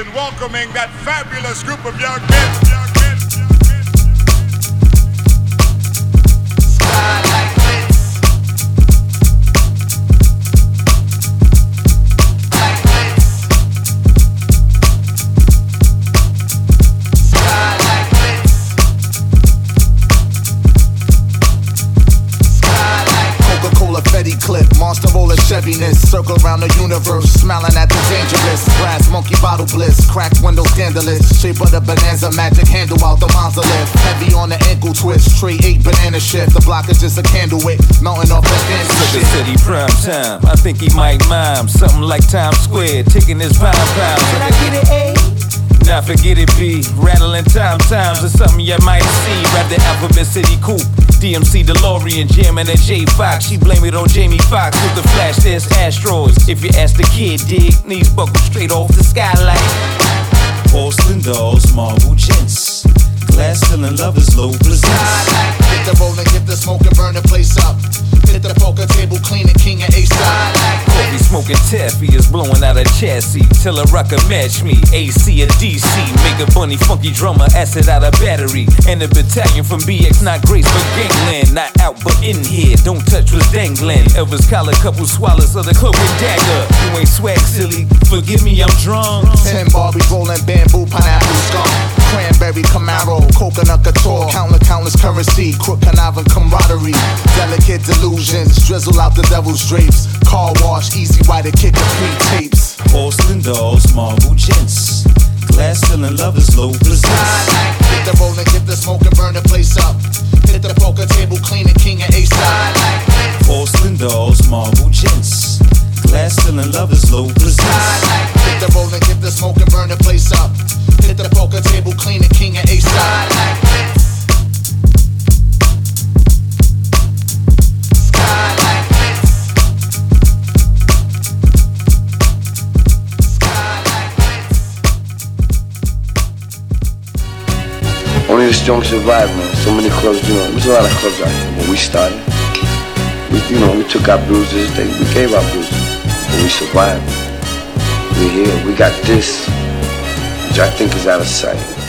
in welcoming that fabulous group of young men. Clip, monster roller Cheviness, circle around the universe, smiling at the dangerous. Brass monkey bottle bliss, cracked window scandalous. Shape of the bonanza, magic handle out the monolith. Heavy on the ankle twist, tray 8 banana shift. The block is just a candle wick, melting off that dance shit. City prime time, I think he might mime something like Times Square, taking his pound. Can I get it A? Now forget it B, rattling times or something you might see. Rap the Alphabet City Coupe, DMC DeLorean, jamming at J Fox. She blame it on Jamie Foxx with the flash, there's asteroids. If you ask the kid, dig, knees buckled straight off the skyline. Porcelain dolls, marble gents, glass ceiling lovers, low presents. Hit the roll and get the smoke and burn the place up. Hit the poker table, clean and king and A-side. Coffee smoking taffy is blowing out a chassis. Tell a rocker match me, AC or DC. Make a bunny funky drummer, acid out a battery. And a battalion from BX, not Grace but gangland. Not out but in here, don't touch what's dangling. Elvis collar, couple swallows of the cloak and dagger. You ain't swag silly, forgive me I'm drunk. 10 Barbies rolling bamboo, pineapple skunk. Cranberry Camaro, coconut couture. Countless currency, crook conniving camaraderie. Delicate delusions, drizzle out the devil's drapes. Car wash, easy white to kick the free tapes. Porcelain dolls, marble gents, glass ceiling lovers, low presents. Hit the roll and get the smoke and burn the place up. Hit the poker table, clean and king and A-side. Porcelain dolls, marble gents, glass ceiling lovers, low presents. Hit the roll and get the smoke and burn the place up. Hit the poker table, clean and king and A-side. Only the strong survive, man. So many clubs, there's a lot of clubs out here. When we started, we took our bruises, we gave our bruises, but we survived. We're here, we got this, which I think is out of sight.